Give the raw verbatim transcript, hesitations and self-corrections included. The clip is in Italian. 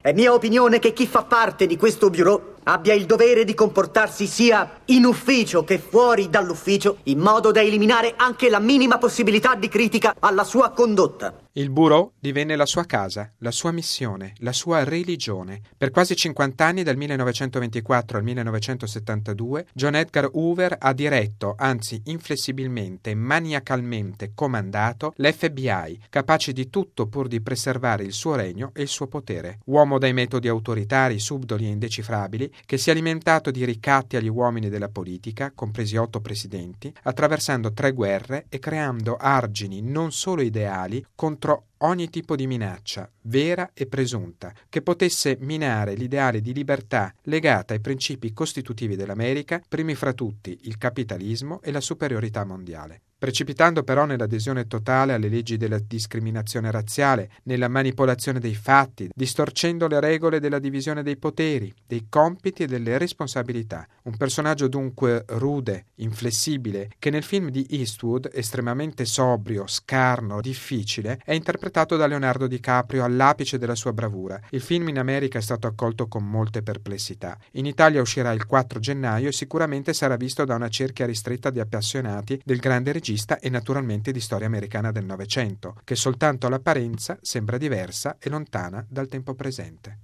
È mia opinione che chi fa parte di questo bureau abbia il dovere di comportarsi sia in ufficio che fuori dall'ufficio in modo da eliminare anche la minima possibilità di critica alla sua condotta. Il bureau divenne la sua casa, la sua missione, la sua religione. Per quasi cinquanta anni, dal millenovecentoventiquattro al millenovecentosettantadue, John Edgar Hoover ha diretto, anzi inflessibilmente e maniacalmente comandato, l'F B I, capace di tutto pur di preservare il suo regno e il suo potere. Uomo dai metodi autoritari, subdoli e indecifrabili, che si è alimentato di ricatti agli uomini della politica, compresi otto presidenti, attraversando tre guerre e creando argini non solo ideali contro ogni tipo di minaccia, vera e presunta, che potesse minare l'ideale di libertà legata ai principi costitutivi dell'America, primi fra tutti il capitalismo e la superiorità mondiale. Precipitando però nell'adesione totale alle leggi della discriminazione razziale, nella manipolazione dei fatti, distorcendo le regole della divisione dei poteri, dei compiti e delle responsabilità. Un personaggio dunque rude, inflessibile, che nel film di Eastwood, estremamente sobrio, scarno, difficile, è interpretato da Leonardo DiCaprio all'apice della sua bravura. Il film in America è stato accolto con molte perplessità. In Italia uscirà il quattro gennaio e sicuramente sarà visto da una cerchia ristretta di appassionati del grande regista e naturalmente di storia americana del Novecento, che soltanto all'apparenza sembra diversa e lontana dal tempo presente.